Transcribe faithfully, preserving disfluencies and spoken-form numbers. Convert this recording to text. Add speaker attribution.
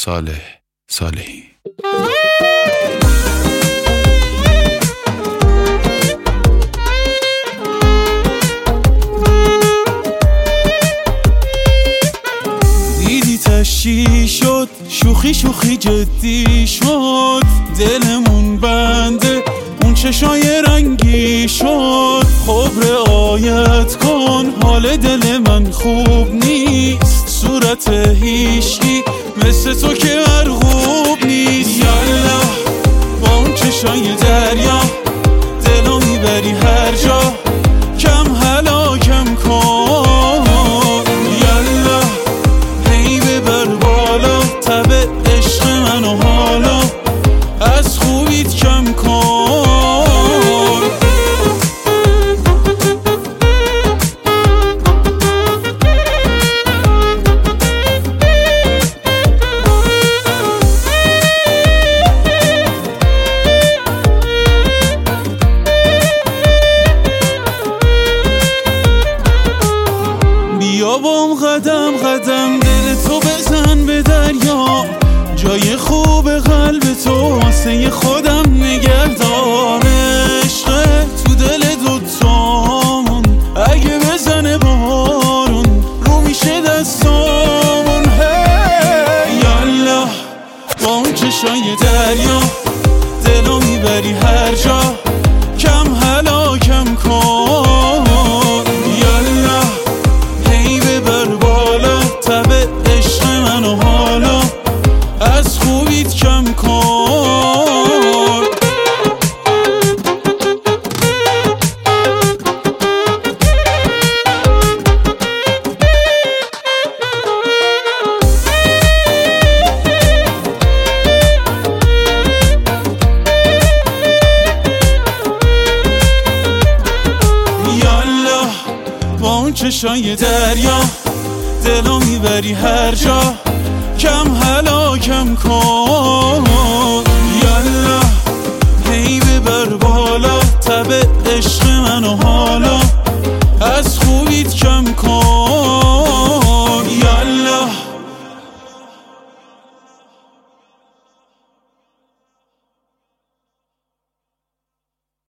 Speaker 1: صالح صالحی.
Speaker 2: دیدی تشی شد، شوخی شوخی جدی شد، دلمون بنده اون چشای رنگی شد. خب رعایت کن، حال دل من خوب نیست، صورت هیشگی مثل تو که مرغوب نیست. یالا با اون چشای دریا دلو میبری هر جا، کم حالا کم کن. یالا هی ببر بالا تب عشق منو حالا، از خوبیت کم کن. بیا بام قدم قدم دل تو بزن به دریا، جای خوب قلب تو واسه خودم نگهدار. عشق تو دل دوتامون اگه بزنه بارون رو میشه دستامون. هی یالا با اون چشای دریا دلو میبری هر جا، کم حالا کم کن. یالا هی ببر بالا تب عشق منو حالا، از خوبیت کم کن. یالا با اون چشای دریا دلو میبری هر جا، کم حالا کم کن.